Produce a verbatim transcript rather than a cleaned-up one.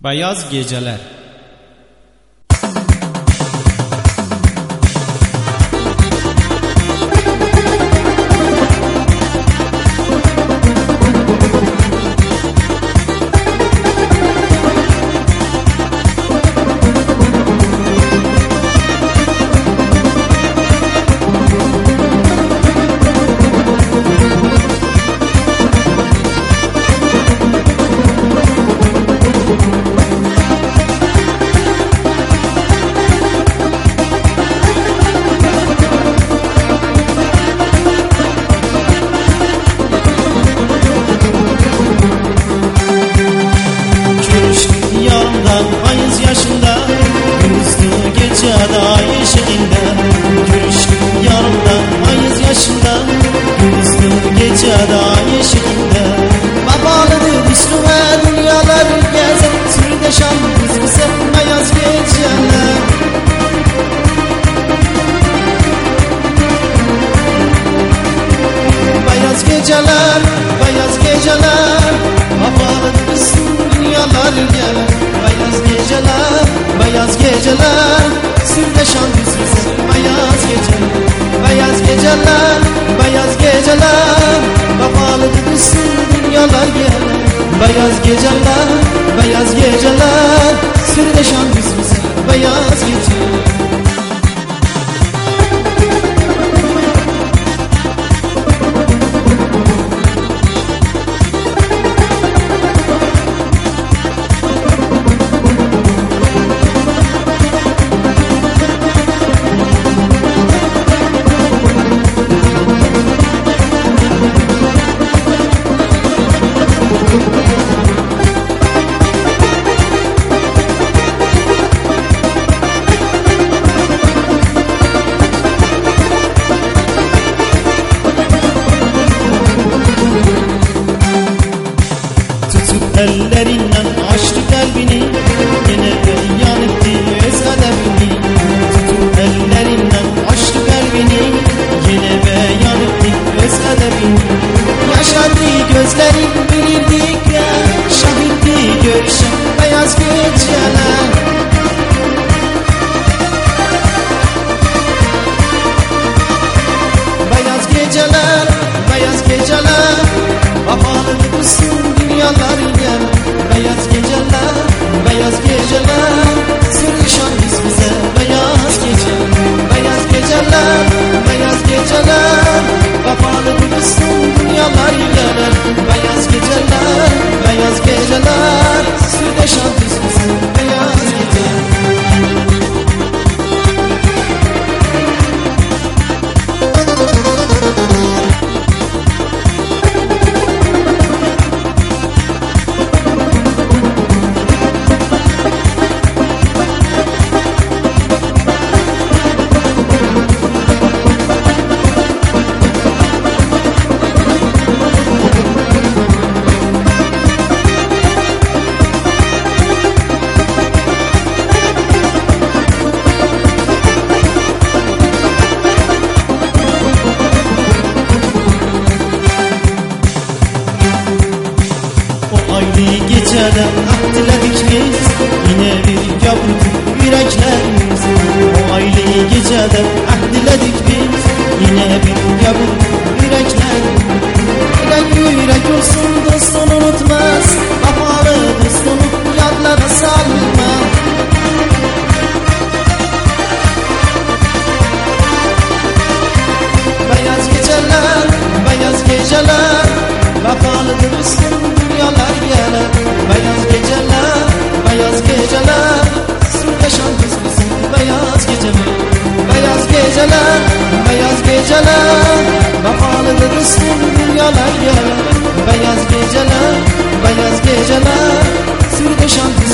Beyaz geceler. Ayız yaşında, gündüzdü gecede ay ışığında. Görüştük yanımda, ayız yaşında, gündüzdü gecede ay ışığında. Babalıdır üstüme dünyalar gezer, sürdeşan biz bize beyaz geceler. Beyaz geceler, beyaz geceler, babalıdır üstüme dünyalar gezer. Beyaz geceler, beyaz geceler, sürdeşan biz bize beyaz geceler. Beyaz geceler, beyaz geceler, kapalıdır üstün dünyalar gelir. Beyaz geceler, beyaz geceler, sürdeşan biz bize beyaz geceler. Ellerinden açtı kalbini, yine beyan etti öz edebini. Tutup ellerinden açtı kalbini, yine beyan etti öz edebini. Yaşardı gözlerin bilirdik ya, şahitti görüşen beyaz geceler. Beyaz geceler, beyaz geceler, babalıdır üstün dünyalar gelir. Beyaz geceler, beyaz geceler, sürüşan biz bize beyaz geceler. Beyaz geceler, beyaz geceler, babalıdır üstün dünyalar gelir. Beyaz geceler, beyaz geceler, sürüşan biz bize beyaz geceler. Aynı gecede ahdiledik biz, yine bir yavrudu yüreklerimiz. O aynı gecede ahdiledik biz, yine bir yavrudu yüreklerimiz. Yürek yürek olsun dostunu unutmaz, kapalı dostunu yadlara salma. Beyaz geceler, beyaz geceler, kapalıdır üstün dünyalar gelir. Beyaz geceler, beyaz geceler, sürdeşan biz bizim beyaz geceler. Beyaz geceler, beyaz geceler, kapalıdır üstün dünyalar gelir. Beyaz geceler, beyaz geceler, sürdeşan